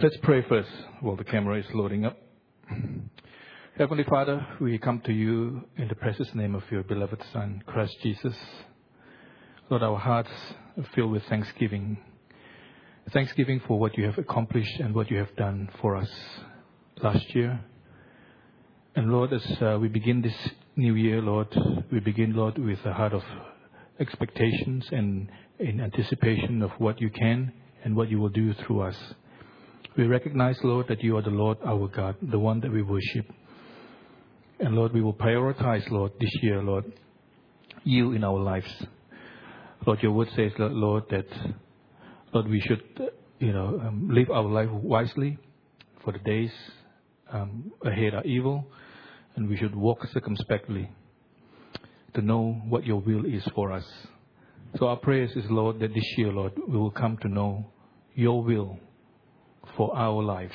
Let's pray first while the camera is loading up. Heavenly Father, we come to you in the precious name of your beloved Son, Christ Jesus. Lord, our hearts are filled with thanksgiving. Thanksgiving for what you have accomplished and what you have done for us last year. And Lord, as we begin this new year, Lord, we begin, Lord, with a heart of expectations and in anticipation of what you can and what you will do through us. We recognize, Lord, that you are the Lord, our God, the one that we worship. And Lord, we will prioritize, Lord, this year, Lord, you in our lives. Lord, your word says, Lord, that, Lord, we should, live our life wisely, for the days ahead are evil, and we should walk circumspectly to know what your will is for us. So our prayers is, Lord, that this year, Lord, we will come to know your will for our lives.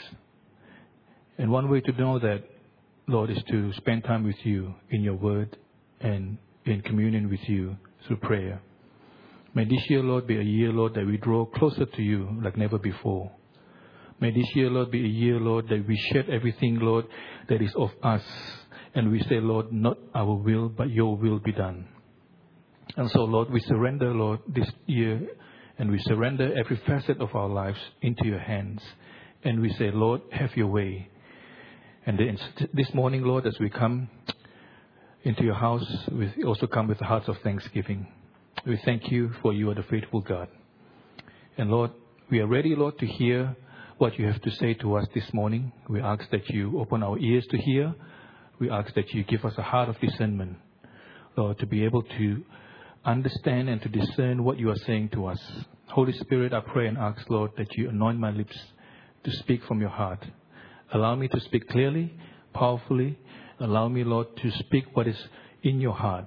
And one way to know that, Lord, is to spend time with you in your word and in communion with you through prayer. May this year, Lord, be a year, Lord, that we draw closer to you like never before. May this year, Lord, be a year, Lord, that we shed everything, Lord, that is of us. And we say, Lord, not our will, but your will be done. And so, Lord, we surrender, Lord, this year, and we surrender every facet of our lives into your hands. And we say, Lord, have your way. And this morning, Lord, as we come into your house, we also come with hearts of thanksgiving. We thank you for you are the faithful God. And Lord, we are ready, Lord, to hear what you have to say to us this morning. We ask that you open our ears to hear. We ask that you give us a heart of discernment, Lord, to be able to understand and to discern what you are saying to us. Holy Spirit, I pray and ask, Lord, that you anoint my lips to speak from your heart. Allow me to speak clearly, powerfully. Allow me, Lord, to speak what is in your heart.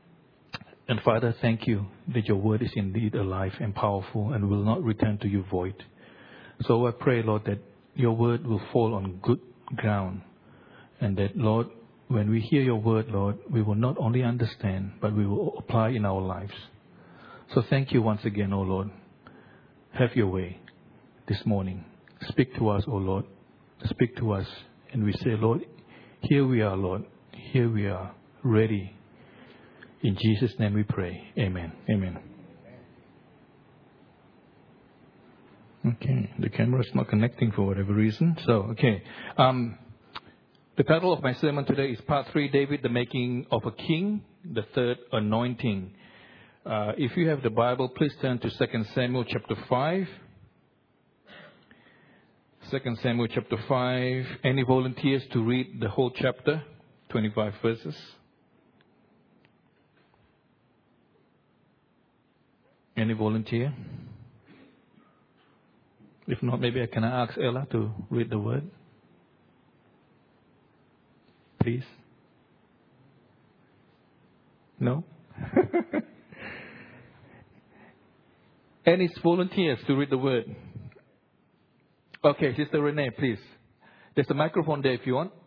And Father, thank you that your word is indeed alive and powerful and will not return to you void. So I pray, Lord, that your word will fall on good ground. And that, Lord, when we hear your word, Lord, we will not only understand, but we will apply in our lives. So thank you once again, O Lord. Have your way this morning. Speak to us, O Lord. Speak to us. And we say, Lord, here we are, Lord. Here we are, ready. In Jesus' name we pray. Amen. Amen. Okay, the camera is not connecting for whatever reason. So, okay. The title of my sermon today is Part 3, David, the Making of a King, the Third Anointing. If you have the Bible, please turn to 2 Samuel chapter 5. 2 Samuel chapter 5. Any volunteers to read the whole chapter? 25 verses. Any volunteer? If not, maybe can I ask Ella to read the word? Please. No? Any volunteers to read the word? Okay, Sister Renee, please. There's a microphone there if you want.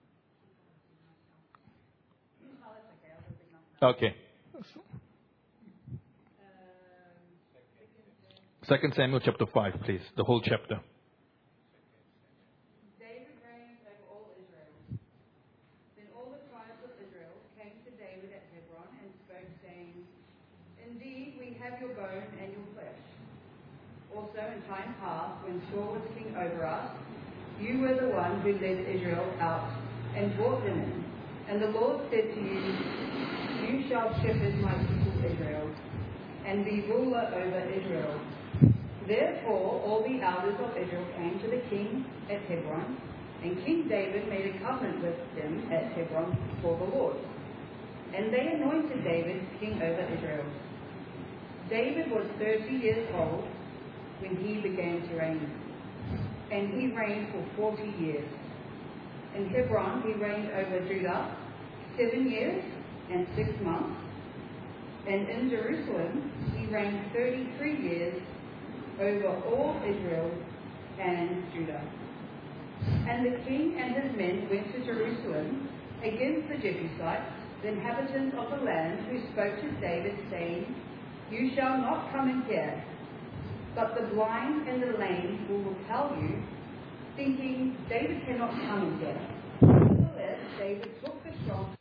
Okay. 2 Samuel chapter 5, please. The whole chapter. David reigned over all Israel. Then all the tribes of Israel came to David at Hebron and spoke, saying, Indeed, we have your bone and your flesh. Also in time past, when Saul was king over us, you were the one who led Israel out and brought them in. And the Lord said to you, You shall shepherd my people Israel, and be ruler over Israel. Therefore all the elders of Israel came to the king at Hebron, and King David made a covenant with them at Hebron before the Lord. And they anointed David king over Israel. David was 30 years old when he began to reign, and he reigned for 40 years. In Hebron he reigned over Judah 7 years and 6 months, and in Jerusalem he reigned 33 years over all Israel and Judah. And the king and his men went to Jerusalem against the Jebusites, the inhabitants of the land, who spoke to David, saying, You shall not come in here, but the blind and the lame will tell you, thinking, David cannot come and get us. Nevertheless, David took the strong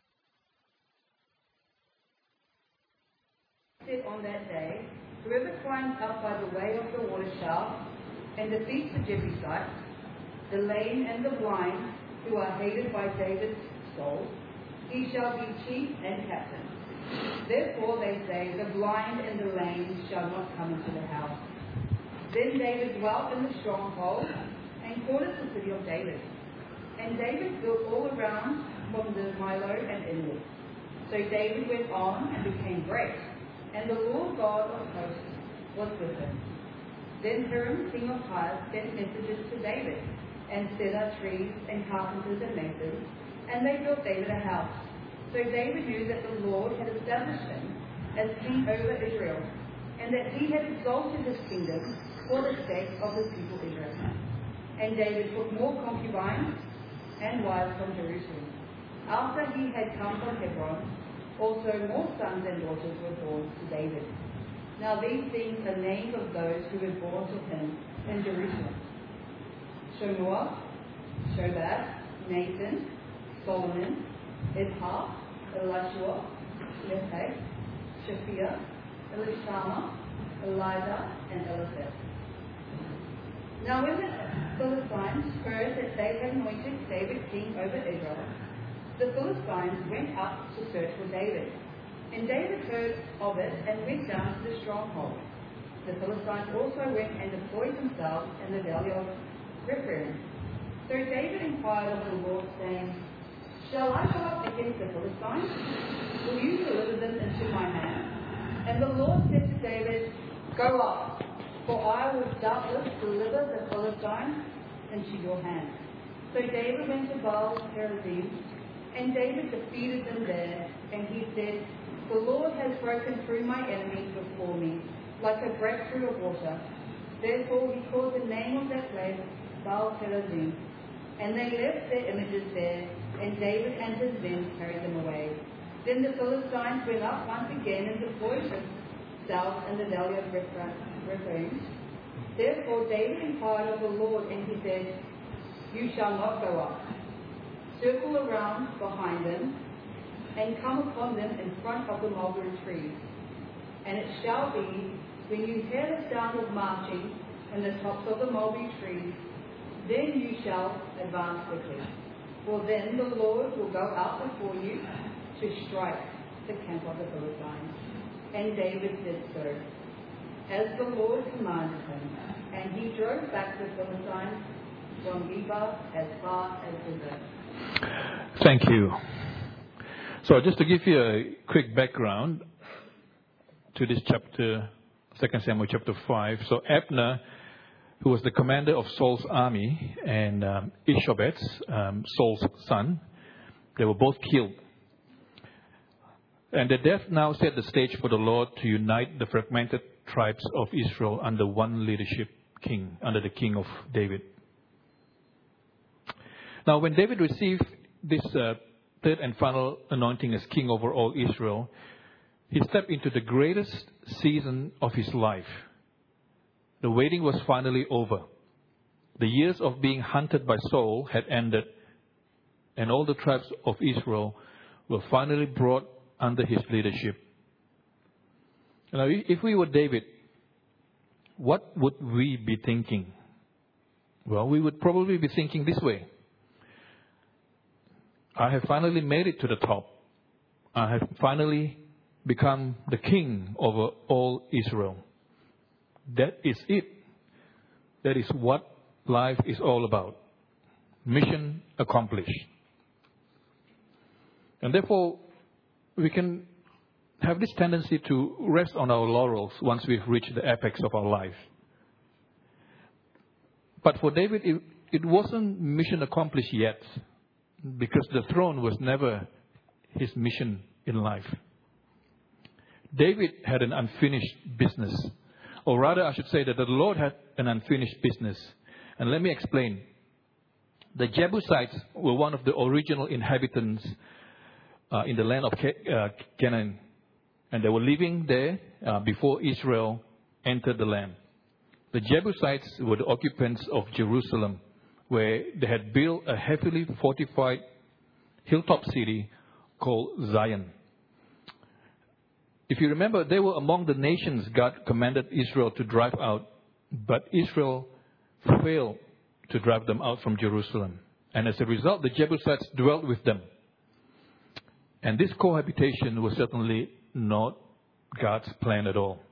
said on that day, whoever climbs up by the way of the water shaft and defeats the Jebusites, the lame and the blind, who are hated by David's soul, he shall be chief and captain. Therefore they say, the blind and the lame shall not come into the house. Then David dwelt in the stronghold and called it the city of David. And David built all around from the Milo and inward. So David went on and became great, and the Lord God of hosts was with him. Then Hiram, king of Tyre, sent messengers to David, and cedar trees and carpenters and masons, and they built David a house. So David knew that the Lord had established him as king over Israel, and that he had exalted his kingdom for the sake of his people Israel. And David took more concubines and wives from Jerusalem. After he had come from Hebron, also more sons and daughters were born to David. Now these things are names of those who were born to him in Jerusalem: Shemua, Shobab, Nathan, Solomon, Ibhar, Elishua, Lepek, Shaphia, Elishama, Elijah, and Eliseth. Now when the Philistines heard that they had anointed David king over Israel, the Philistines went up to search for David. And David heard of it and went down to the stronghold. The Philistines also went and deployed themselves in the valley of Rephaim. So David inquired of the Lord, saying, Shall I go up against the Philistines? Will you deliver them into my hand? And the Lord said to David, Go up, for I will doubtless deliver the Philistines into your hand. So David went to Baal-perazim, and David defeated them there, and he said, The Lord has broken through my enemies before me, like a breakthrough of water. Therefore he called the name of that place Baal-perazim. And they left their images there, and David and his men carried them away. Then the Philistines went up once again and deployed themselves in the valley of Rephaim. Therefore David inquired of the Lord, and he said, You shall not go up. Circle around behind them, and come upon them in front of the mulberry trees. And it shall be, when you hear the sound of marching in the tops of the mulberry trees, then you shall advance quickly. For then the Lord will go out before you to strike the camp of the Philistines. And David did so, as the Lord commanded him. And he drove back the Philistines from Geba as far as Gaza. Thank you. So just to give you a quick background to this chapter, 2 Samuel chapter 5. So Abner, who was the commander of Saul's army, and Ishbosheth, Saul's son, they were both killed. And their death now set the stage for the Lord to unite the fragmented tribes of Israel under one leadership king, under the king of David. Now, when David received this third and final anointing as king over all Israel, he stepped into the greatest season of his life. The waiting was finally over. The years of being hunted by Saul had ended, and all the tribes of Israel were finally brought under his leadership. Now, if we were David, what would we be thinking? Well, we would probably be thinking this way. I have finally made it to the top. I have finally become the king over all Israel. That is it. That is what life is all about. Mission accomplished. And therefore, we can have this tendency to rest on our laurels once we've reached the apex of our life. But for David, it wasn't mission accomplished yet, because the throne was never his mission in life. David had an unfinished business. Or rather, I should say that the Lord had an unfinished business. And let me explain. The Jebusites were one of the original inhabitants in the land of Canaan. And they were living there before Israel entered the land. The Jebusites were the occupants of Jerusalem, where they had built a heavily fortified hilltop city called Zion. If you remember, they were among the nations God commanded Israel to drive out, but Israel failed to drive them out from Jerusalem. And as a result, the Jebusites dwelt with them. And this cohabitation was certainly not God's plan at all.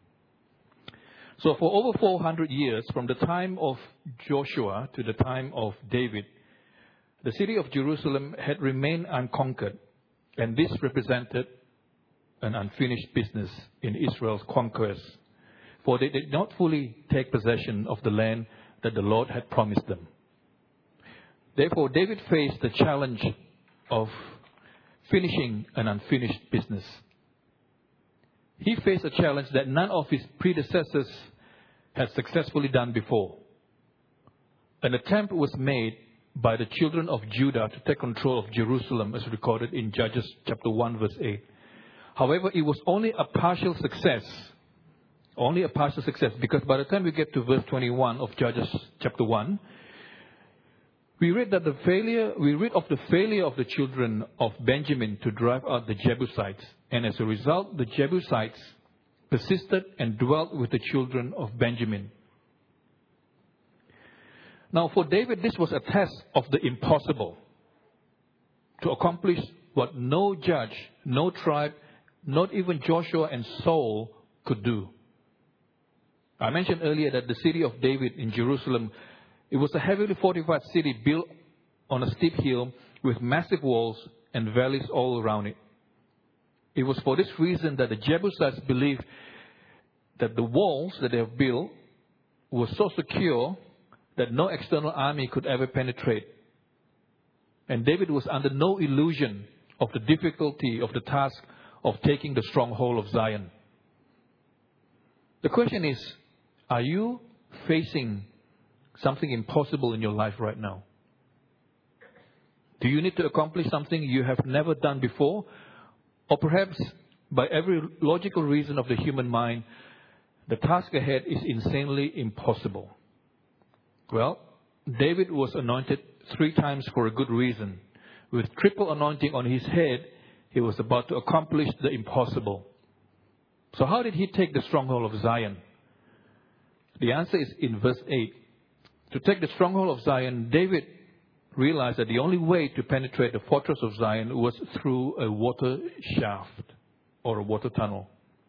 So for over 400 years, from the time of Joshua to the time of David, the city of Jerusalem had remained unconquered. And this represented an unfinished business in Israel's conquest, for they did not fully take possession of the land that the Lord had promised them. Therefore, David faced the challenge of finishing an unfinished business. He faced a challenge that none of his predecessors had successfully done before. An attempt was made by the children of Judah to take control of Jerusalem, as recorded in Judges chapter 1, verse 8. However, it was only a partial success. Only a partial success, because by the time we get to verse 21 of Judges chapter 1, we read of the failure of the children of Benjamin to drive out the Jebusites. And as a result, the Jebusites persisted and dwelt with the children of Benjamin. Now, for David, this was a test of the impossible. To accomplish what no judge, no tribe, not even Joshua and Saul could do. I mentioned earlier that the city of David in Jerusalem, it was a heavily fortified city built on a steep hill with massive walls and valleys all around it. It was for this reason that the Jebusites believed that the walls that they have built were so secure that no external army could ever penetrate. And David was under no illusion of the difficulty of the task of taking the stronghold of Zion. The question is, are you facing something impossible in your life right now? Do you need to accomplish something you have never done before? Or perhaps, by every logical reason of the human mind, the task ahead is insanely impossible. Well, David was anointed 3 times for a good reason. With triple anointing on his head, he was about to accomplish the impossible. So how did he take the stronghold of Zion? The answer is in verse 8. To take the stronghold of Zion, David realized that the only way to penetrate the fortress of Zion was through a water shaft or a water tunnel.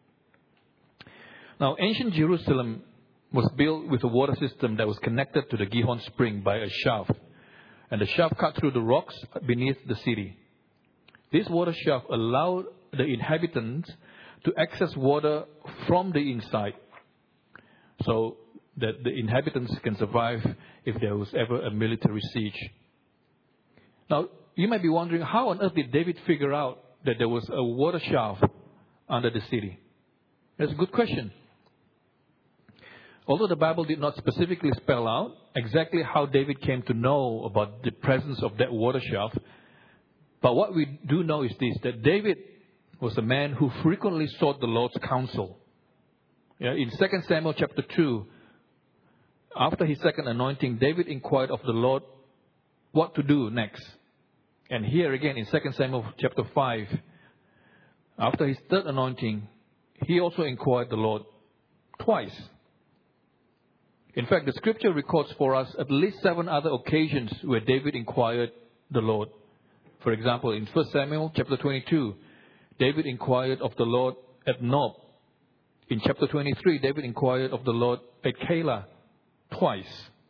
Now, ancient Jerusalem was built with a water system that was connected to the Gihon spring by a shaft. And the shaft cut through the rocks beneath the city. This water shaft allowed the inhabitants to access water from the inside, so that the inhabitants can survive if there was ever a military siege. Now, you might be wondering, how on earth did David figure out that there was a water shaft under the city? That's a good question. Although the Bible did not specifically spell out exactly how David came to know about the presence of that water shaft, but what we do know is this, that David was a man who frequently sought the Lord's counsel. In 2 Samuel chapter 2, after his second anointing, David inquired of the Lord what to do next. And here again in 2 Samuel chapter 5, after his third anointing, he also inquired the Lord twice. In fact, the scripture records for us at least 7 other occasions where David inquired the Lord. For example, in 1 Samuel chapter 22, David inquired of the Lord at Nob. In chapter 23, David inquired of the Lord at Keilah twice.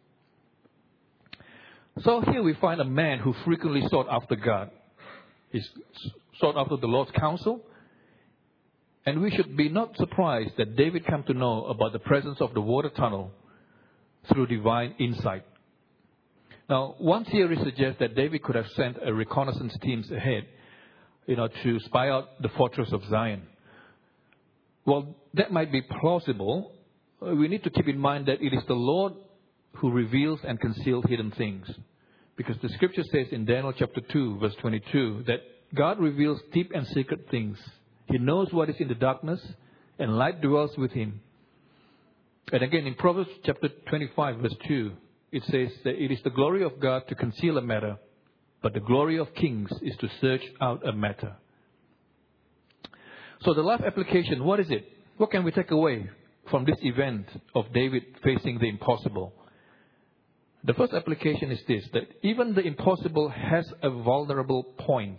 So here we find a man who frequently sought after God. He sought after the Lord's counsel. And we should be not surprised that David came to know about the presence of the water tunnel through divine insight. Now, one theory suggests that David could have sent a reconnaissance teams ahead, to spy out the fortress of Zion. Well, that might be plausible. We need to keep in mind that it is the Lord who reveals and conceals hidden things. Because the scripture says in Daniel chapter 2, verse 22, that God reveals deep and secret things. He knows what is in the darkness, and light dwells with him. And again, in Proverbs chapter 25, verse 2, it says that it is the glory of God to conceal a matter, but the glory of kings is to search out a matter. So the life application, what is it? What can we take away from this event of David facing the impossible? The first application is this, that even the impossible has a vulnerable point.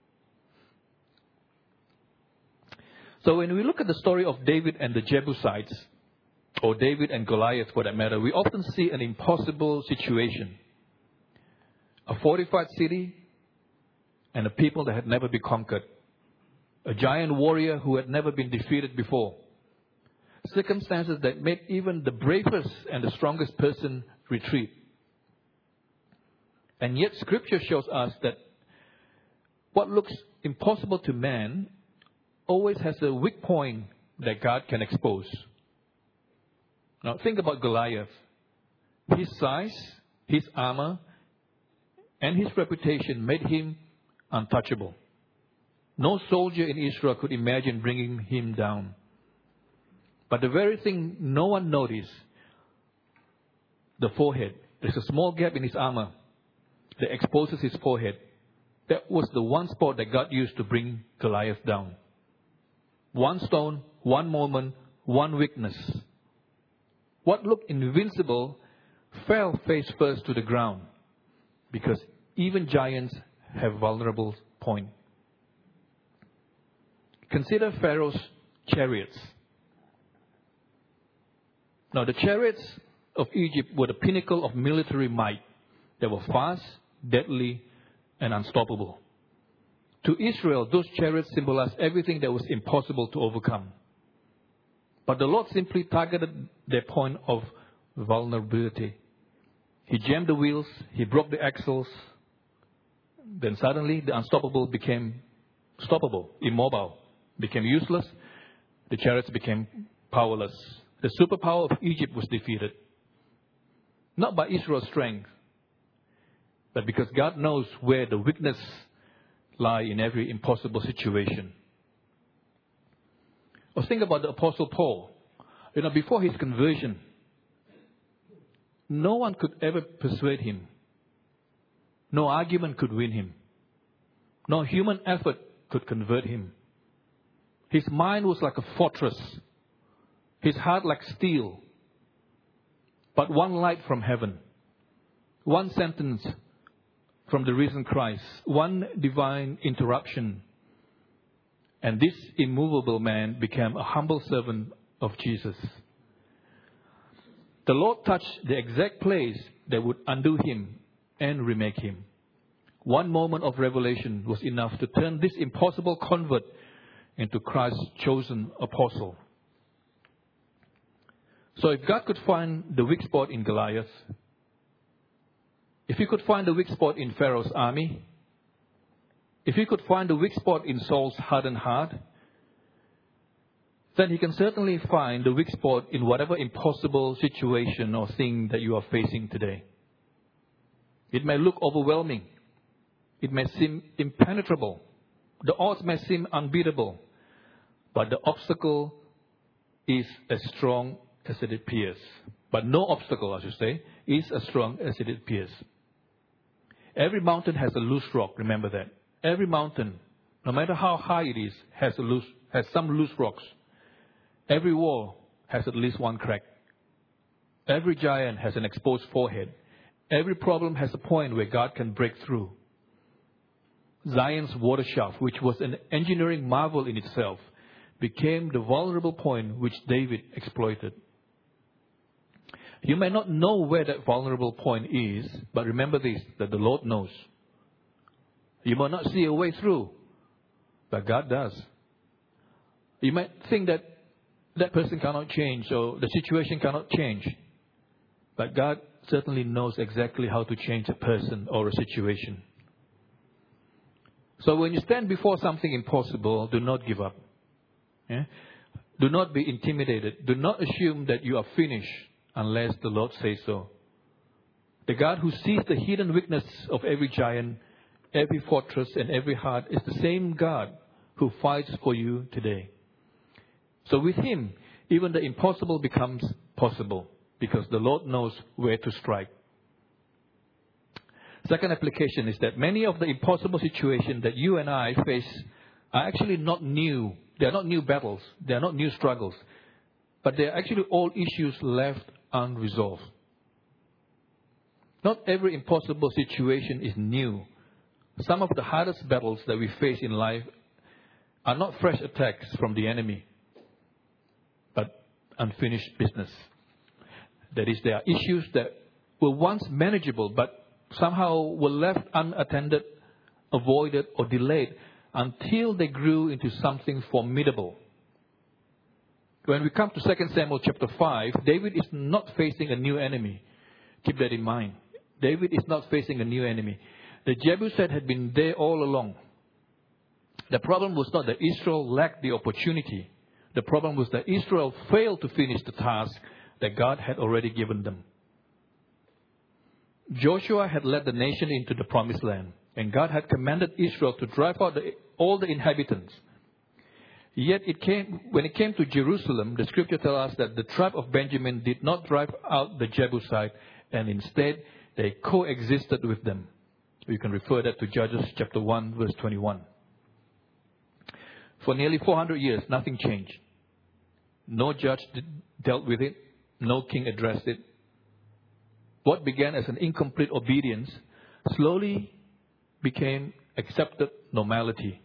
So when we look at the story of David and the Jebusites, or David and Goliath for that matter, we often see an impossible situation. A fortified city and a people that had never been conquered. A giant warrior who had never been defeated before. Circumstances that made even the bravest and the strongest person retreat. And yet Scripture shows us that what looks impossible to man always has a weak point that God can expose. Now think about Goliath. His size, his armor, and his reputation made him untouchable. No soldier in Israel could imagine bringing him down. But the very thing no one noticed, the forehead. There's a small gap in his armor that exposes his forehead. That was the one spot that God used to bring Goliath down. One stone, one moment, one weakness. What looked invincible fell face first to the ground, because even giants have vulnerable points. Consider Pharaoh's chariots. Now, the chariots of Egypt were the pinnacle of military might. They were fast, deadly, and unstoppable. To Israel, those chariots symbolized everything that was impossible to overcome. But the Lord simply targeted their point of vulnerability. He jammed the wheels, he broke the axles. Then suddenly the unstoppable became stoppable, immobile, became useless. The chariots became powerless. The superpower of Egypt was defeated. Not by Israel's strength, but because God knows where the weakness lies in every impossible situation. Or think about the Apostle Paul. Before his conversion, no one could ever persuade him. No argument could win him. No human effort could convert him. His mind was like a fortress. His heart like steel. But one light from heaven. One sentence from the risen Christ. One divine interruption. And this immovable man became a humble servant of Jesus. The Lord touched the exact place that would undo him and remake him. One moment of revelation was enough to turn this impossible convert into Christ's chosen apostle. So if God could find the weak spot in Goliath, if he could find the weak spot in Pharaoh's army, if he could find the weak spot in Saul's hardened heart, then he can certainly find the weak spot in whatever impossible situation or thing that you are facing today. It may look overwhelming. It may seem impenetrable. The odds may seem unbeatable. But the obstacle is as strong as it appears. But no obstacle, I should say, is as strong as it appears. Every mountain has a loose rock, remember that. Every mountain, no matter how high it is, has some loose rocks. Every wall has at least one crack. Every giant has an exposed forehead. Every problem has a point where God can break through. Zion's water shaft, which was an engineering marvel in itself, became the vulnerable point which David exploited. You may not know where that vulnerable point is, but remember this, that the Lord knows. You might not see a way through, but God does. You might think that that person cannot change or the situation cannot change, but God certainly knows exactly how to change a person or a situation. So when you stand before something impossible, do not give up. Yeah? Do not be intimidated. Do not assume that you are finished unless the Lord says so. The God who sees the hidden weakness of every giant, every fortress, and every heart is the same God who fights for you today. So with Him, even the impossible becomes possible because the Lord knows where to strike. Second application is that many of the impossible situations that you and I face are actually not new. They are not new battles. They are not new struggles. But they are actually all issues left unresolved. Not every impossible situation is new. Some of the hardest battles that we face in life are not fresh attacks from the enemy, but unfinished business. That is, there are issues that were once manageable, but somehow were left unattended, avoided, or delayed until they grew into something formidable. When we come to 2 Samuel chapter 5, David is not facing a new enemy. Keep that in mind. David is not facing a new enemy. The Jebusite had been there all along. The problem was not that Israel lacked the opportunity. The problem was that Israel failed to finish the task that God had already given them. Joshua had led the nation into the promised land, and God had commanded Israel to drive out all the inhabitants. Yet when it came to Jerusalem, the scripture tells us that the tribe of Benjamin did not drive out the Jebusite, and instead they coexisted with them. You can refer that to Judges chapter 1, verse 21. For nearly 400 years, nothing changed. No judge dealt with it. No king addressed it. What began as an incomplete obedience slowly became accepted normality.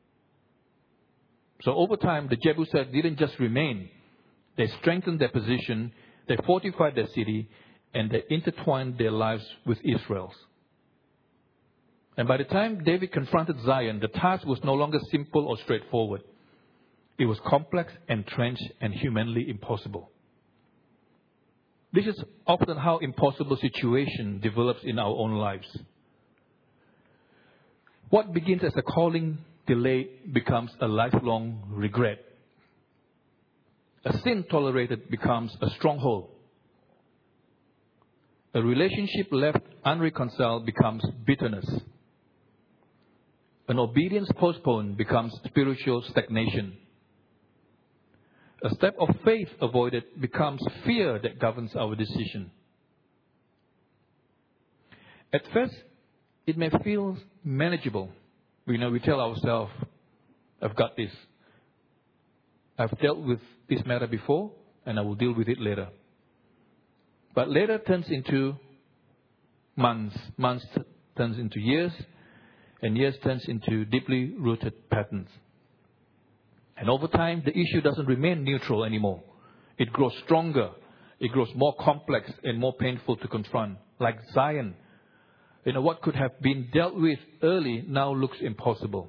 So over time, the Jebusites didn't just remain. They strengthened their position, they fortified their city, and they intertwined their lives with Israel's. And by the time David confronted Zion, the task was no longer simple or straightforward. It was complex, entrenched, and humanly impossible. This is often how impossible situation develops in our own lives. What begins as a calling delay becomes a lifelong regret. A sin tolerated becomes a stronghold. A relationship left unreconciled becomes bitterness. An obedience postponed becomes spiritual stagnation. A step of faith avoided becomes fear that governs our decision. At first, it may feel manageable. We tell ourselves, I've got this. I've dealt with this matter before, and I will deal with it later. But later turns into months. Months turns into years, and years turns into deeply rooted patterns. And over time, the issue doesn't remain neutral anymore. It grows stronger. It grows more complex and more painful to confront. Like Zion. What could have been dealt with early now looks impossible.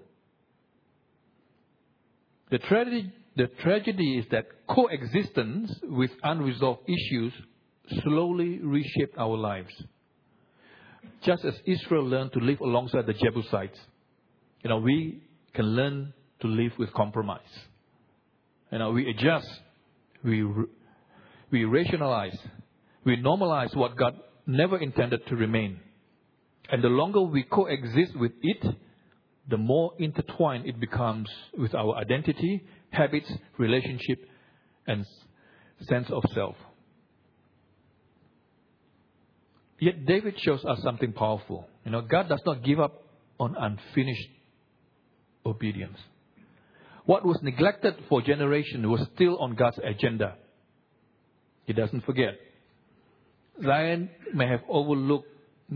The tragedy is that coexistence with unresolved issues slowly reshaped our lives. Just as Israel learned to live alongside the Jebusites, we can learn to live with compromise. We adjust, we rationalize, we normalize what God never intended to remain. And the longer we coexist with it, the more intertwined it becomes with our identity, habits, relationship, and sense of self. Yet David shows us something powerful. God does not give up on unfinished obedience. What was neglected for generations was still on God's agenda. He doesn't forget. Zion may have looked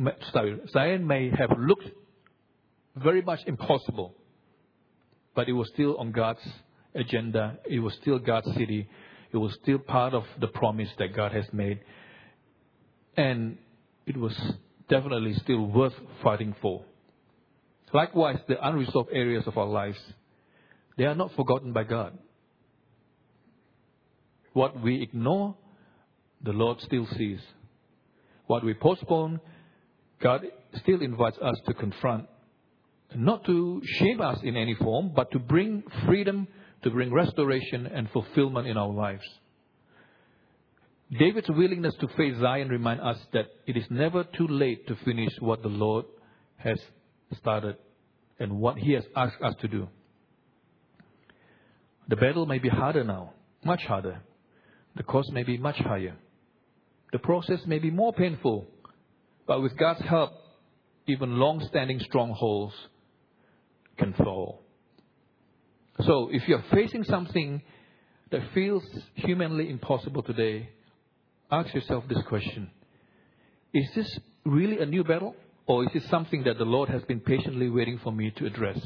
very much impossible, but it was still on God's agenda. It was still God's city. It was still part of the promise that God has made. And it was definitely still worth fighting for. Likewise, the unresolved areas of our lives, they are not forgotten by God. What we ignore, the Lord still sees. What we postpone, God still invites us to confront. Not to shame us in any form, but to bring freedom, to bring restoration and fulfillment in our lives. David's willingness to face Zion reminds us that it is never too late to finish what the Lord has started and what He has asked us to do. The battle may be harder now, much harder. The cost may be much higher. The process may be more painful, but with God's help, even long-standing strongholds can fall. So if you're facing something that feels humanly impossible today, ask yourself this question. Is this really a new battle? Or is it something that the Lord has been patiently waiting for me to address?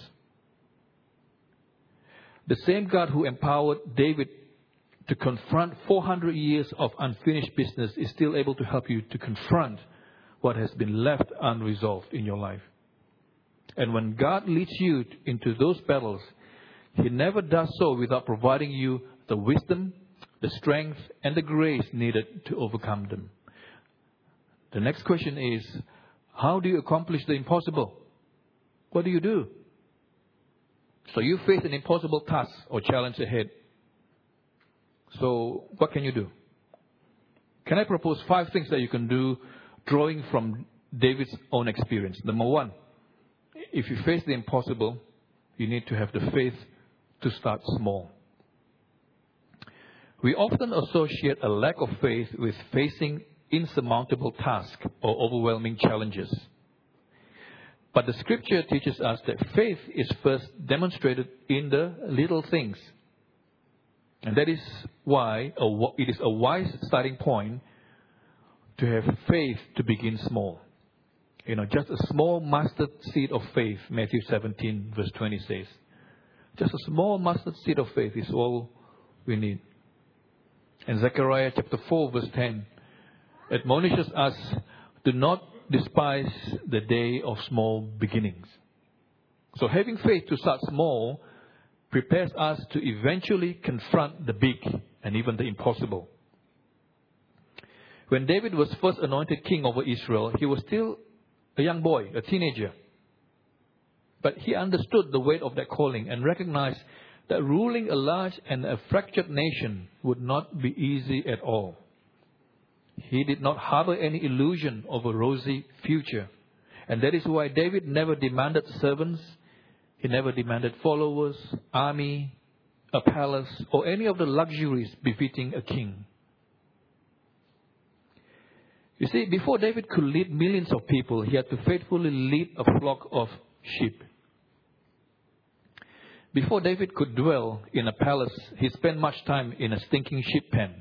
The same God who empowered David to confront 400 years of unfinished business is still able to help you to confront what has been left unresolved in your life. And when God leads you into those battles, He never does so without providing you the wisdom, the strength, and the grace needed to overcome them. The next question is, how do you accomplish the impossible? What do you do? So you face an impossible task or challenge ahead. So what can you do? Can I propose 5 things that you can do drawing from David's own experience? Number 1, if you face the impossible, you need to have the faith to start small. We often associate a lack of faith with facing insurmountable tasks or overwhelming challenges. But the scripture teaches us that faith is first demonstrated in the little things. And that is why it is a wise starting point to have faith to begin small. Just a small mustard seed of faith, Matthew 17 verse 20 says. Just a small mustard seed of faith is all we need. And Zechariah chapter 4 verse 10 admonishes us, do not despise the day of small beginnings. So having faith to start small prepares us to eventually confront the big and even the impossible. When David was first anointed king over Israel, he was still a young boy, a teenager. But he understood the weight of that calling and recognized that ruling a large and a fractured nation would not be easy at all. He did not harbor any illusion of a rosy future. And that is why David never demanded servants. He never demanded followers, army, a palace, or any of the luxuries befitting a king. You see, before David could lead millions of people, he had to faithfully lead a flock of sheep. Before David could dwell in a palace, he spent much time in a stinking sheep pen.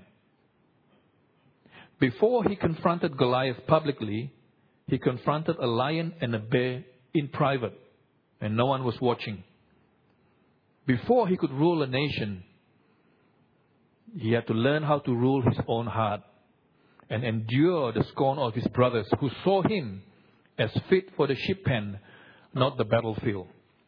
Before he confronted Goliath publicly, he confronted a lion and a bear in private, and no one was watching. Before he could rule a nation, he had to learn how to rule his own heart and endure the scorn of his brothers who saw him as fit for the sheep pen, not the battlefield.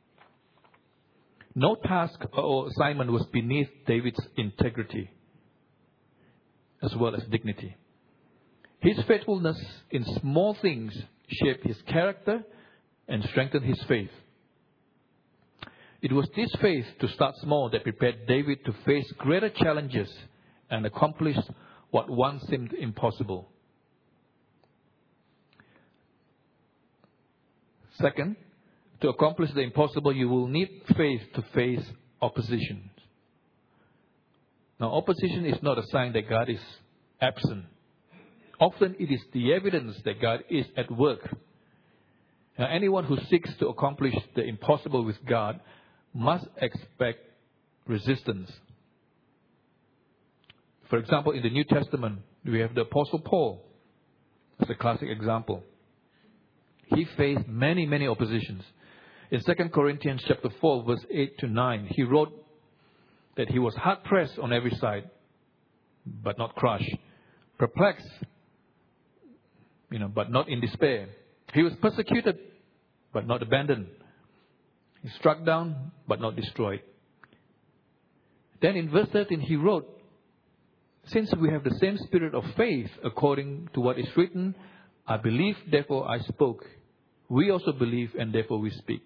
No task or assignment was beneath David's integrity as well as dignity. His faithfulness in small things shaped his character and strengthened his faith. It was this faith to start small that prepared David to face greater challenges and accomplish what once seemed impossible. Second, to accomplish the impossible, you will need faith to face opposition. Now, opposition is not a sign that God is absent. Often it is the evidence that God is at work. Now, anyone who seeks to accomplish the impossible with God must expect resistance. For example, in the New Testament, we have the Apostle Paul as a classic example. He faced many oppositions. In 2 Corinthians chapter 4, verse 8 to 9, he wrote that he was hard-pressed on every side, but not crushed. Perplexed, but not in despair. He was persecuted, but not abandoned. He struck down, but not destroyed. Then in verse 13, he wrote, since we have the same spirit of faith according to what is written, I believe, therefore I spoke. We also believe, and therefore we speak.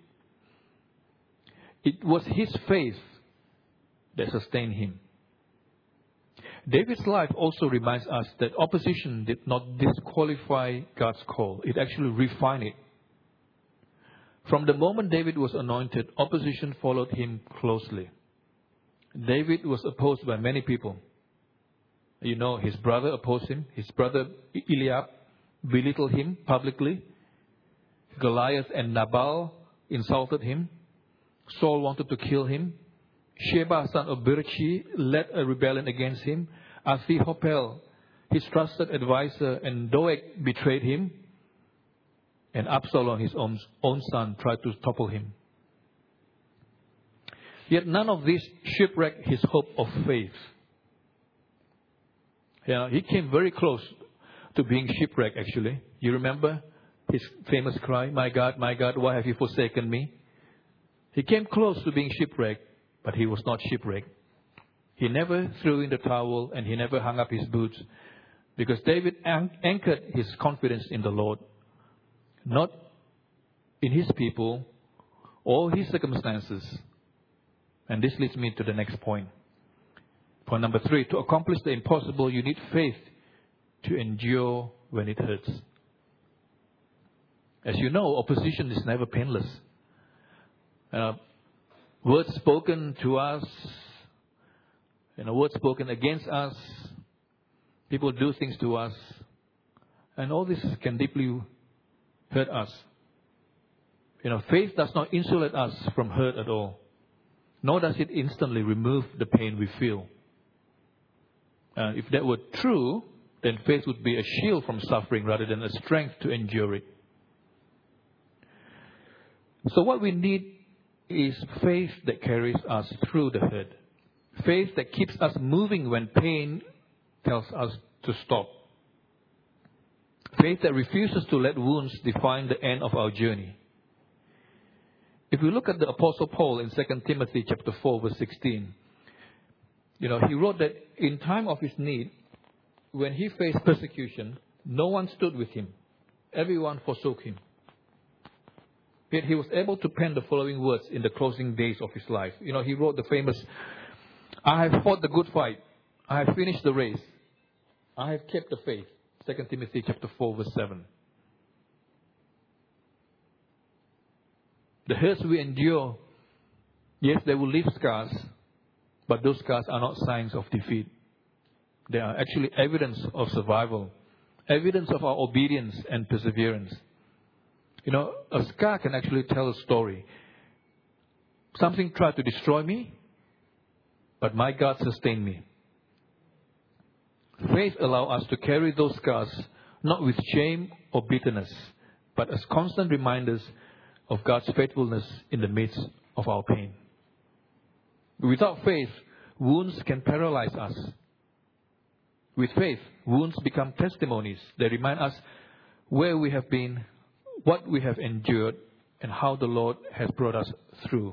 It was his faith that sustained him. David's life also reminds us that opposition did not disqualify God's call. It actually refined it. From the moment David was anointed, opposition followed him closely. David was opposed by many people. His brother opposed him. His brother Eliab belittled him publicly. Goliath and Nabal insulted him. Saul wanted to kill him. Sheba, son of Birchi, led a rebellion against him. Ahithophel, his trusted advisor, and Doeg betrayed him. And Absalom, his own son, tried to topple him. Yet none of these shipwrecked his hope of faith. Yeah, he came very close to being shipwrecked, actually. You remember his famous cry, my God, why have you forsaken me? He came close to being shipwrecked, but he was not shipwrecked. He never threw in the towel and he never hung up his boots, because David anchored his confidence in the Lord, not in his people or his circumstances. And this leads me to the next point. Point number 3, to accomplish the impossible, you need faith to endure when it hurts. As you know, opposition is never painless. Words spoken to us, words spoken against us, people do things to us, and all this can deeply hurt us. Faith does not insulate us from hurt at all, nor does it instantly remove the pain we feel. If that were true, then faith would be a shield from suffering rather than a strength to endure it. So what we need is faith that carries us through the hurt. Faith that keeps us moving when pain tells us to stop. Faith that refuses to let wounds define the end of our journey. If we look at the Apostle Paul in 2 Timothy chapter 4, verse 16, he wrote that in time of his need, when he faced persecution, no one stood with him. Everyone forsook him. Yet he was able to pen the following words in the closing days of his life. He wrote the famous, I have fought the good fight. I have finished the race. I have kept the faith. 2 Timothy chapter 4, verse 7. The hurts we endure, yes, they will leave scars, but those scars are not signs of defeat. They are actually evidence of survival, evidence of our obedience and perseverance. A scar can actually tell a story. Something tried to destroy me, but my God sustained me. Faith allows us to carry those scars not with shame or bitterness, but as constant reminders of God's faithfulness in the midst of our pain. Without faith, wounds can paralyze us. With faith, wounds become testimonies. They remind us where we have been, what we have endured, and how the Lord has brought us through.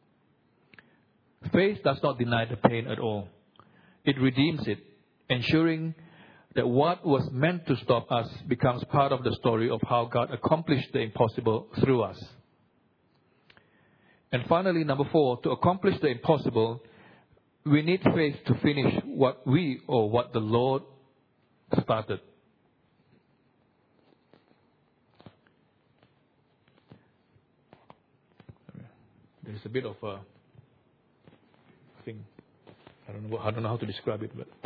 Faith does not deny the pain at all. It redeems it, ensuring that what was meant to stop us becomes part of the story of how God accomplished the impossible through us. And finally, number 4, to accomplish the impossible, we need faith to finish what the Lord started. There's a bit of a thing. I don't know how to describe it, but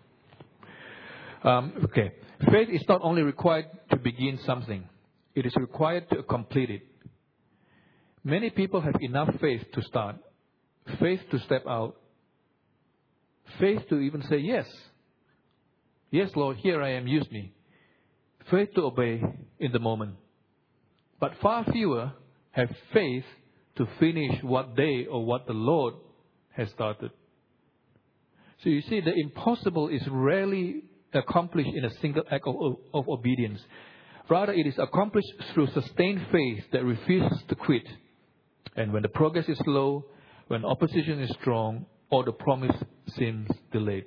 okay. Faith is not only required to begin something; it is required to complete it. Many people have enough faith to start, faith to step out, faith to even say yes. Yes, Lord, here I am, use me. Faith to obey in the moment. But far fewer have faith to finish what the Lord has started. So you see, the impossible is rarely accomplished in a single act of obedience. Rather, it is accomplished through sustained faith that refuses to quit. And when the progress is slow, when opposition is strong, or the promise seems delayed.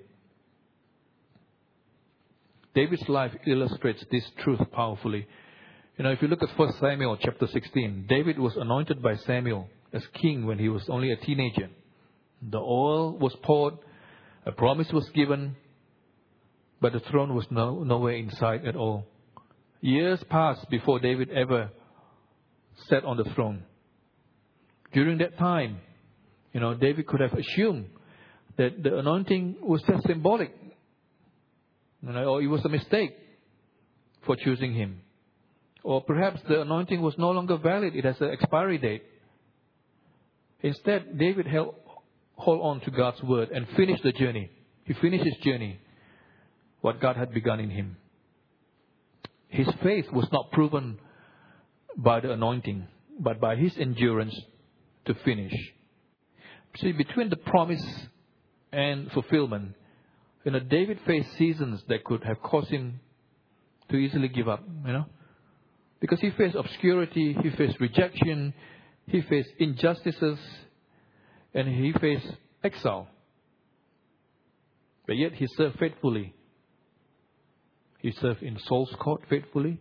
David's life illustrates this truth powerfully. If you look at 1 Samuel chapter 16, David was anointed by Samuel as king when he was only a teenager. The oil was poured, a promise was given, but the throne was nowhere in sight at all. Years passed before David ever sat on the throne. During that time, David could have assumed that the anointing was just symbolic, or it was a mistake for choosing him. Or perhaps the anointing was no longer valid. It has an expiry date. Instead, David hold on to God's word and finished the journey. He finished his journey, what God had begun in him. His faith was not proven by the anointing, but by his endurance to finish. See, between the promise and fulfillment, David faced seasons that could have caused him to easily give up, because he faced obscurity, he faced rejection, he faced injustices, and he faced exile. But yet he served faithfully. He served in Saul's court faithfully.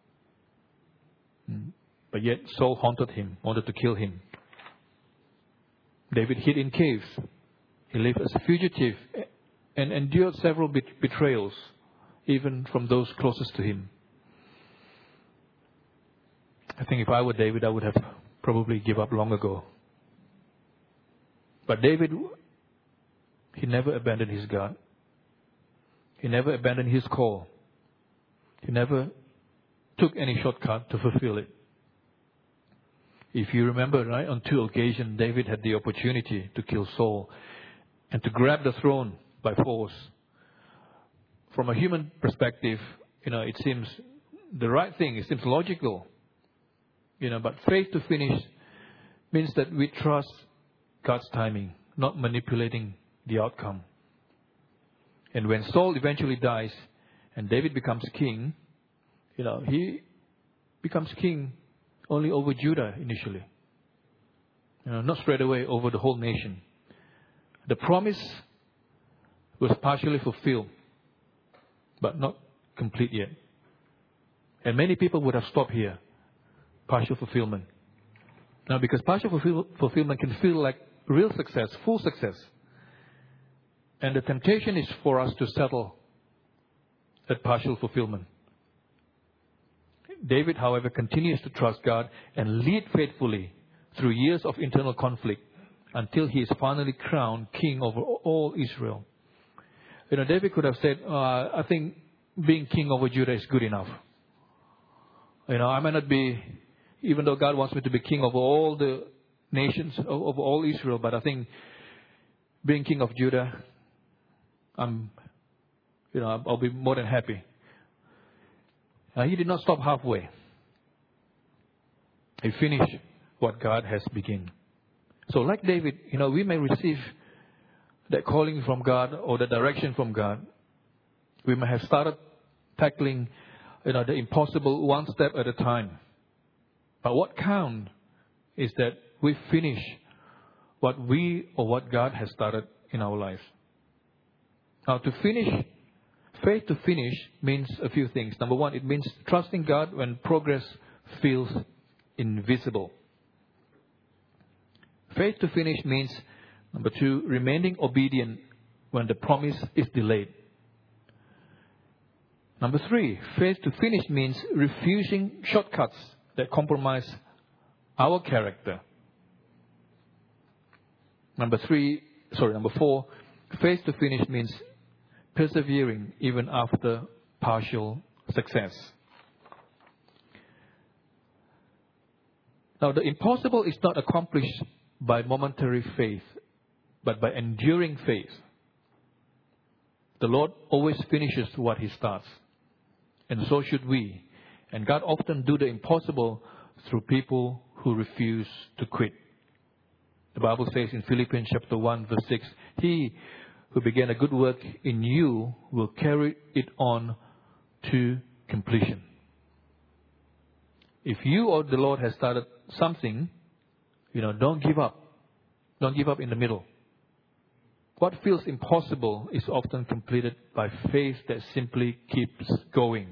But yet Saul haunted him, wanted to kill him. David hid in caves. He lived as a fugitive and endured several betrayals, even from those closest to him. I think if I were David, I would have probably given up long ago. But David, he never abandoned his God. He never abandoned his call. He never took any shortcut to fulfill it. If you remember, right, on 2 occasions, David had the opportunity to kill Saul and to grab the throne by force. From a human perspective, it seems the right thing. It seems logical. But faith to finish means that we trust God's timing, not manipulating the outcome. And when Saul eventually dies and David becomes king, he becomes king only over Judah initially. Not straight away over the whole nation. The promise was partially fulfilled, but not complete yet. And many people would have stopped here. Partial fulfillment. Now, because partial fulfillment can feel like real success, full success. And the temptation is for us to settle at partial fulfillment. David, however, continues to trust God and lead faithfully through years of internal conflict until he is finally crowned king over all Israel. David could have said, I think being king over Judah is good enough. I might not be, even though God wants me to be king over all the nations, over all Israel, but I think being king of Judah, I'll be more than happy. He did not stop halfway. He finished what God has begun. So like David, we may receive that calling from God or the direction from God. We may have started tackling, the impossible one step at a time. But what counts is that we finish what God has started in our lives. Now, faith to finish means a few things. Number one, it means trusting God when progress feels invisible. Faith to finish means, number two, remaining obedient when the promise is delayed. Number three, faith to finish means refusing shortcuts that compromise our character. Number four, faith to finish means persevering even after partial success. Now, the impossible is not accomplished by momentary faith, but by enduring faith. The Lord always finishes what He starts. And so should we. And God often do the impossible through people who refuse to quit. The Bible says in Philippians chapter 1 verse 6, He who began a good work in you will carry it on to completion. If you or the Lord has started something, don't give up. Don't give up in the middle. What feels impossible is often completed by faith that simply keeps going.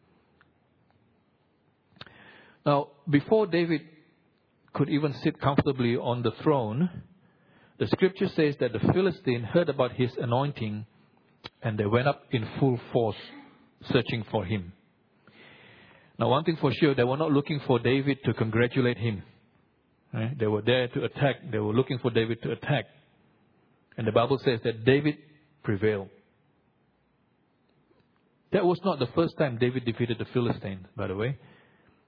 Now, before David could even sit comfortably on the throne, the scripture says that the Philistines heard about his anointing and they went up in full force searching for him. Now, one thing for sure, they were not looking for David to congratulate him. Right? They were there to attack. They were looking for David to attack. And the Bible says that David prevailed. That was not the first time David defeated the Philistines, by the way.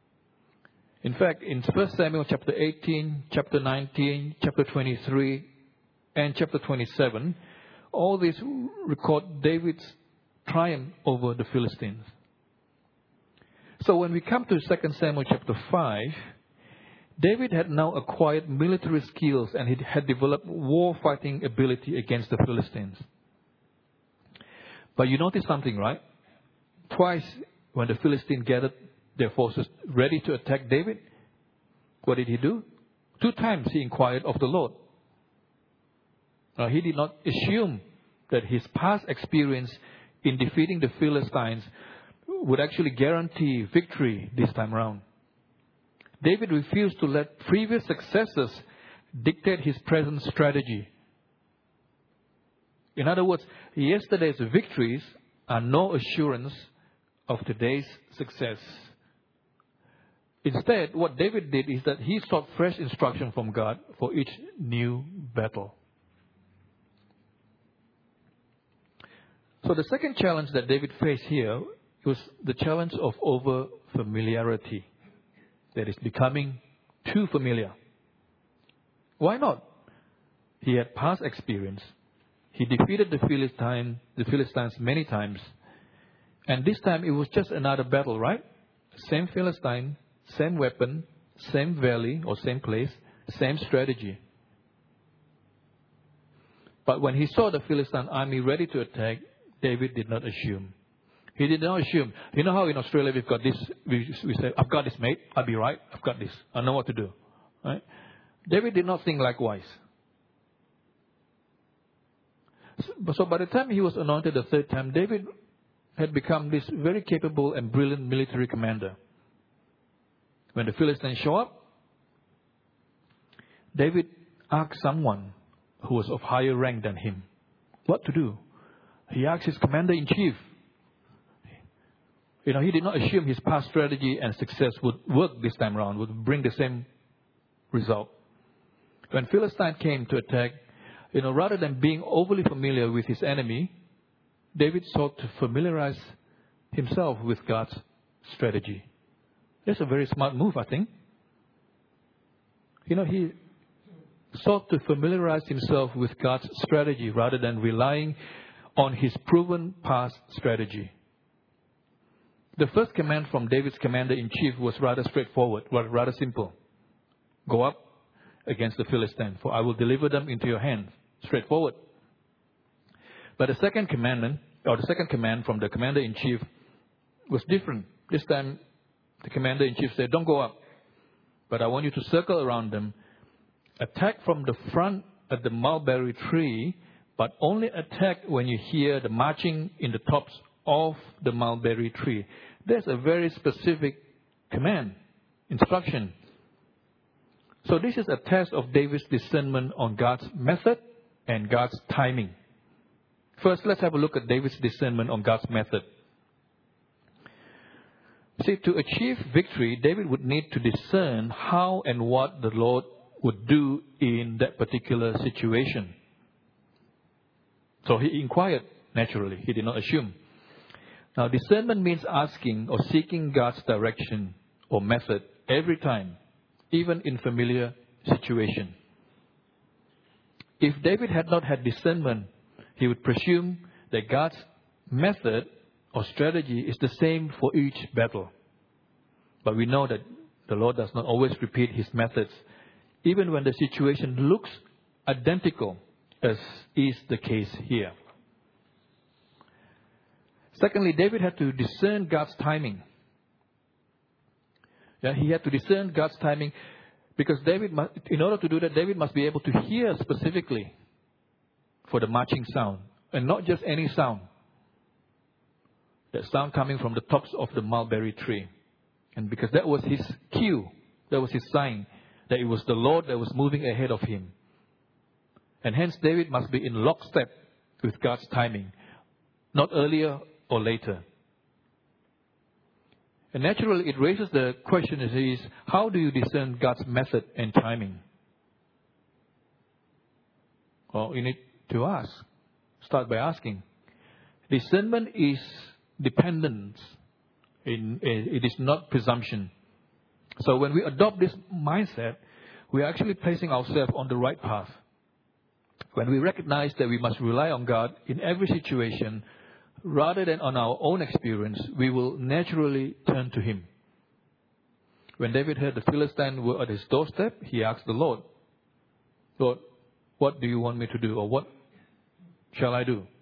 In fact, in 1 Samuel chapter 18, chapter 19, chapter 23, and chapter 27, all these record David's triumph over the Philistines. So when we come to 2 Samuel chapter 5, David had now acquired military skills and he had developed war fighting ability against the Philistines. But you notice something, right? Twice when the Philistines gathered their forces ready to attack David, what did he do? 2 times he inquired of the Lord. Now, he did not assume that his past experience in defeating the Philistines would actually guarantee victory this time around. David refused to let previous successes dictate his present strategy. In other words, yesterday's victories are no assurance of today's success. Instead, what David did is that he sought fresh instruction from God for each new battle. So the second challenge that David faced here was the challenge of over-familiarity. That is becoming too familiar. Why not? He had past experience. He defeated the Philistines many times. And this time it was just another battle, right? Same Philistine, same weapon, same valley or same place, same strategy. But when he saw the Philistine army ready to attack, David did not assume. He did not assume. You know how in Australia we've got this, we say, I've got this, mate. I'll be right. I've got this. I know what to do. Right? David did not think likewise. So by the time he was anointed the 3rd time, David had become this very capable and brilliant military commander. When the Philistines show up, David asked someone who was of higher rank than him what to do. He asked his commander-in-chief. He did not assume his past strategy and success would work this time around, would bring the same result. When Philistine came to attack, rather than being overly familiar with his enemy, David sought to familiarize himself with God's strategy. That's a very smart move, I think. He sought to familiarize himself with God's strategy rather than relying on his proven past strategy. The first command from David's commander-in-chief was rather straightforward, rather simple. Go up against the Philistines, for I will deliver them into your hands. Straightforward. But the second command from the commander-in-chief was different. This time, the commander-in-chief said, don't go up, but I want you to circle around them, attack from the front at the mulberry tree, but only attack when you hear the marching in the tops of the mulberry tree. There's a very specific command, instruction. So this is a test of David's discernment on God's method and God's timing. First, let's have a look at David's discernment on God's method. See, to achieve victory, David would need to discern how and what the Lord would do in that particular situation. So he inquired naturally. He did not assume. Now, discernment means asking or seeking God's direction or method every time, even in familiar situation. If David had not had discernment, he would presume that God's method or strategy is the same for each battle. But we know that the Lord does not always repeat his methods, even when the situation looks identical, as is the case here. Secondly, David had to discern God's timing. He had to discern God's timing because in order to do that, David must be able to hear specifically for the marching sound, and not just any sound. That sound coming from the tops of the mulberry tree. And because that was his cue, that was his sign, that it was the Lord that was moving ahead of him. And hence David must be in lockstep with God's timing, not earlier or later. And naturally it raises the question is how do you discern God's method and timing? Well, you need to ask. Start by asking. Discernment is dependence. It is not presumption. So when we adopt this mindset, we are actually placing ourselves on the right path. When we recognize that we must rely on God in every situation, rather than on our own experience, we will naturally turn to Him. When David heard the Philistines were at his doorstep, he asked the Lord, Lord, what do you want me to do? Or what shall I do?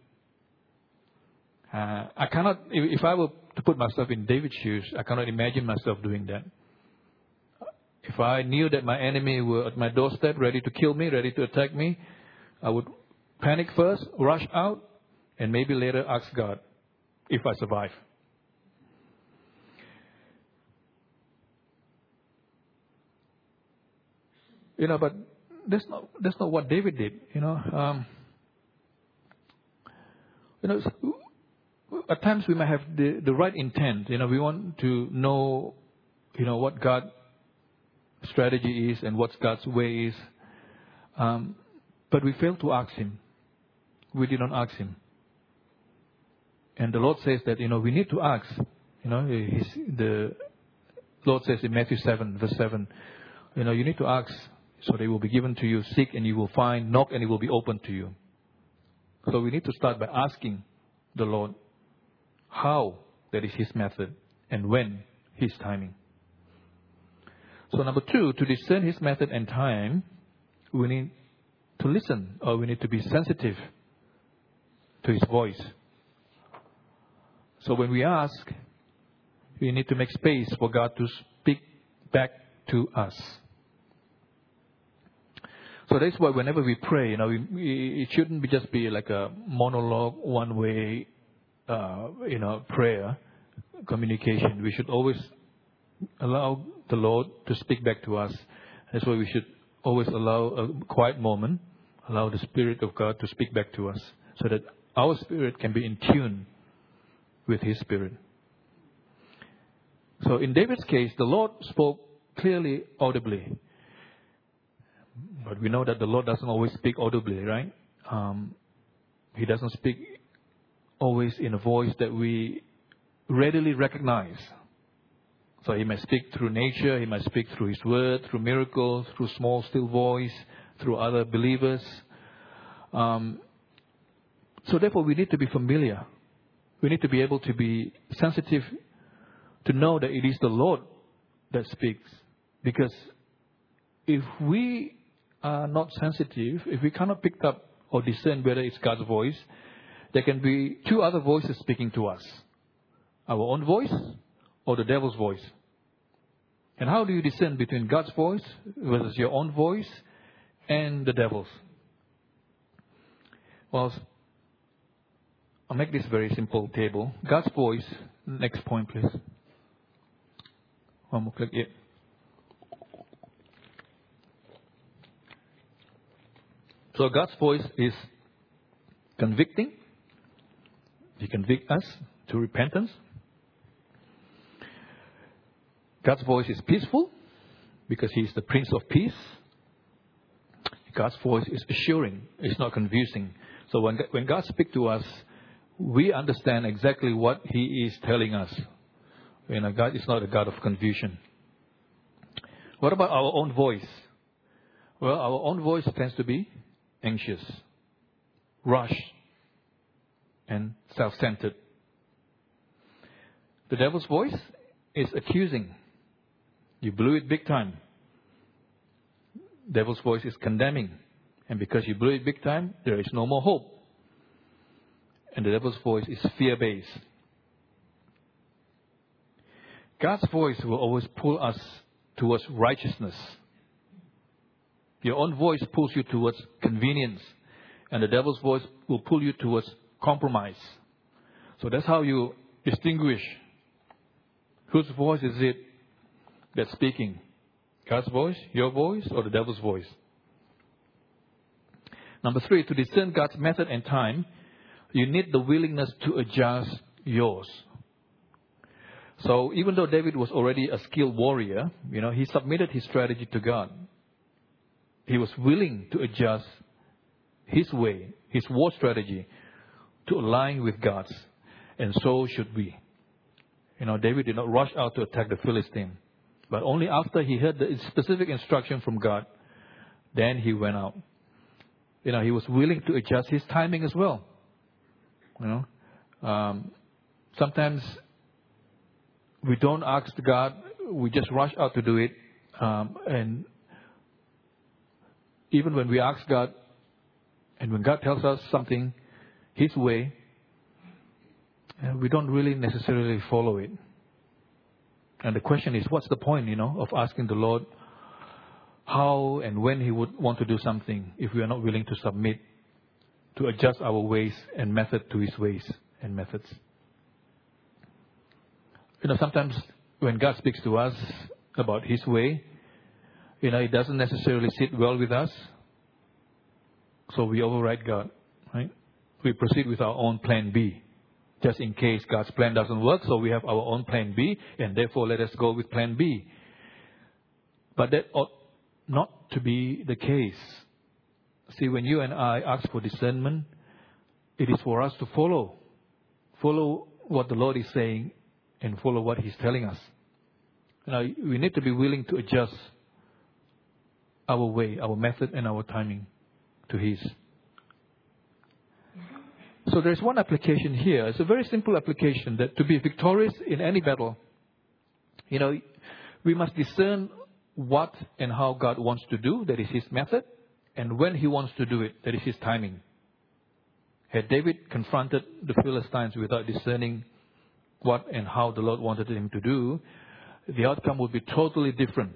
I cannot, if I were to put myself in David's shoes, I cannot imagine myself doing that. If I knew that my enemy were at my doorstep, ready to kill me, ready to attack me, I would panic first, rush out, and maybe later ask God if I survive. But that's not what David did. At times we might have the right intent. We want to know, what God's strategy is and what God's way is. But we fail to ask Him. We did not ask Him. And the Lord says that, we need to ask. The Lord says in Matthew 7, verse 7, you need to ask so they will be given to you. Seek and you will find. Knock and it will be opened to you. So we need to start by asking the Lord how that is His method and when His timing. So number 2, to discern His method and time, we need to listen, or we need to be sensitive to His voice. So when we ask, we need to make space for God to speak back to us. So that's why whenever we pray, it shouldn't just be like a monologue, one-way, prayer, communication. We should always allow the Lord to speak back to us. That's why we should always allow a quiet moment, allow the Spirit of God to speak back to us, so that our spirit can be in tune with His Spirit. So in David's case, the Lord spoke clearly, audibly. But we know that the Lord doesn't always speak audibly, right? He doesn't speak always in a voice that we readily recognize. So He might speak through nature, He might speak through His word, through miracles, through small still voice, through other believers. So therefore we need to be familiar. We need to be able to be sensitive to know that it is the Lord that speaks. Because if we are not sensitive, if we cannot pick up or discern whether it's God's voice, there can be 2 other voices speaking to us. Our own voice or the devil's voice. And how do you discern between God's voice versus your own voice and the devil's? Well, I'll make this very simple table. God's voice, next point please. One more click, yeah. So God's voice is convicting. He convicts us to repentance. God's voice is peaceful because He is the Prince of Peace. God's voice is assuring. It's not confusing. So when God speaks to us, we understand exactly what He is telling us. God is not a God of confusion. What about our own voice? Well, our own voice tends to be anxious, rushed, and self-centered. The devil's voice is accusing. You blew it big time. Devil's voice is condemning. And because you blew it big time, there is no more hope. And the devil's voice is fear-based. God's voice will always pull us towards righteousness. Your own voice pulls you towards convenience. And the devil's voice will pull you towards compromise. So that's how you distinguish whose voice is it that's speaking. God's voice, your voice, or the devil's voice. Number 3, to discern God's method and time, you need the willingness to adjust yours. So even though David was already a skilled warrior, he submitted his strategy to God. He was willing to adjust his way, his war strategy, to align with God's. And so should we. David did not rush out to attack the Philistine. But only after he heard the specific instruction from God, then he went out. He was willing to adjust his timing as well. Sometimes we don't ask God, we just rush out to do it. And even when we ask God, and when God tells us something His way, we don't really necessarily follow it. And the question is, what's the point, of asking the Lord how and when He would want to do something if we are not willing to submit, to adjust our ways and method to His ways and methods? Sometimes when God speaks to us about His way, it doesn't necessarily sit well with us. So we override God, right? We proceed with our own plan B, just in case God's plan doesn't work. So we have our own plan B, and therefore let us go with plan B. But that ought not to be the case. See, when you and I ask for discernment, it is for us to follow what the Lord is saying and follow what He's telling us. We need to be willing to adjust our way, our method, and our timing to His. So there's one application here. It's a very simple application that to be victorious in any battle, we must discern what and how God wants to do, that is His method, and when He wants to do it, that is His timing. Had David confronted the Philistines without discerning what and how the Lord wanted him to do, the outcome would be totally different.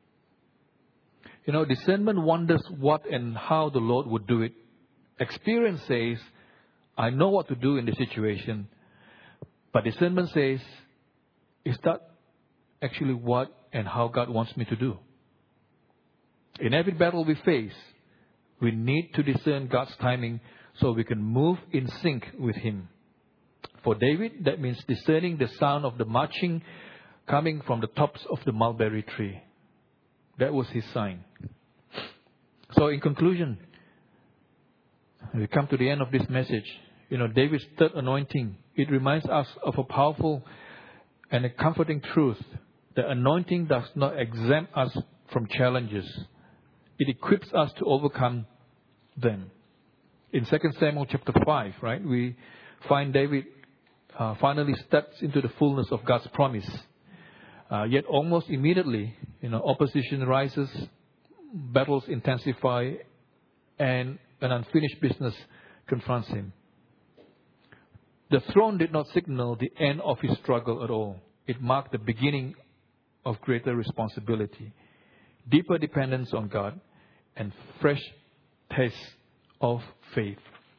Discernment wonders what and how the Lord would do it. Experience says, I know what to do in the situation. But discernment says, is that actually what and how God wants me to do? In every battle we face, we need to discern God's timing so we can move in sync with Him. For David, that means discerning the sound of the marching coming from the tops of the mulberry tree. That was his sign. So in conclusion, we come to the end of this message. David's third anointing, it reminds us of a powerful and a comforting truth. The anointing does not exempt us from challenges. It equips us to overcome them. In 2 Samuel chapter 5, right, we find David finally steps into the fullness of God's promise. Yet almost immediately, opposition rises, battles intensify, and an unfinished business confronts him. The throne did not signal the end of his struggle at all. It marked the beginning of greater responsibility, deeper dependence on God, and fresh taste of faith.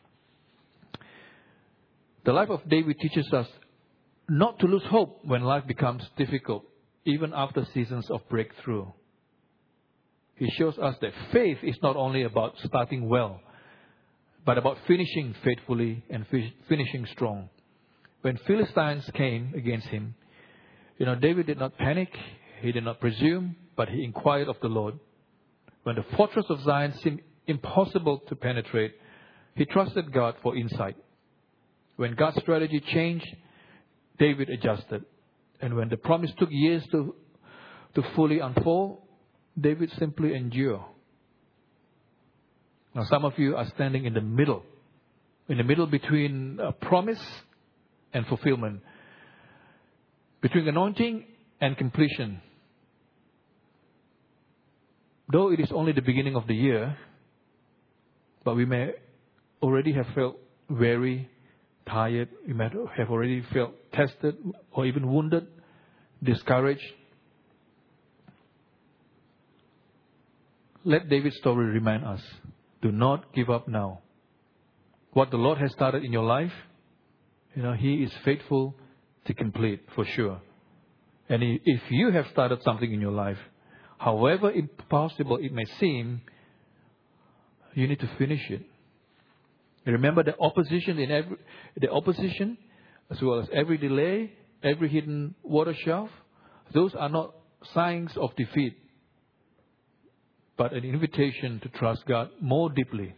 The life of David teaches us not to lose hope when life becomes difficult, even after seasons of breakthrough. He shows us that faith is not only about starting well, but about finishing faithfully and finishing strong. When Philistines came against him, David did not panic, he did not presume, but he inquired of the Lord. When the fortress of Zion seemed impossible to penetrate, he trusted God for insight. When God's strategy changed, David adjusted. And when the promise took years to fully unfold, David simply endured. Now, some of you are standing in the middle between a promise and fulfillment, between anointing and completion. Though it is only the beginning of the year, but we may already have felt weary, tired, we might have already felt tested or even wounded, discouraged. Let David's story remind us, do not give up now. What the Lord has started in your life, He is faithful to complete for sure. And if you have started something in your life, however impossible it may seem, you need to finish it. Remember the opposition as well as every delay, every hidden water shelf, those are not signs of defeat, but an invitation to trust God more deeply.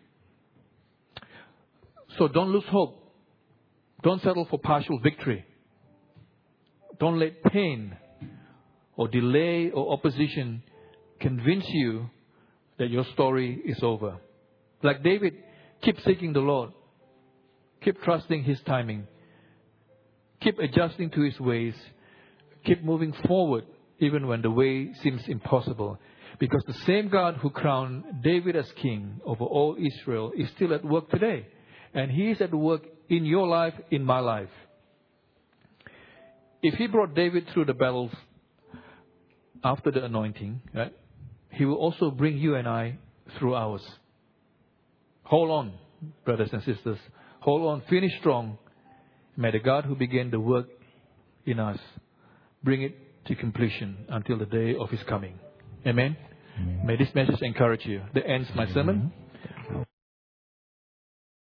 So don't lose hope. Don't settle for partial victory. Don't let pain or delay or opposition convince you that your story is over. Like David, keep seeking the Lord. Keep trusting His timing. Keep adjusting to His ways. Keep moving forward even when the way seems impossible. Because the same God who crowned David as king over all Israel is still at work today. And He is at work in your life, in my life. If He brought David through the battles after the anointing, right, He will also bring you and I through ours. Hold on, brothers and sisters. Hold on, finish strong. May the God who began the work in us bring it to completion until the day of His coming. Amen? Amen. May this message encourage you. That ends my sermon.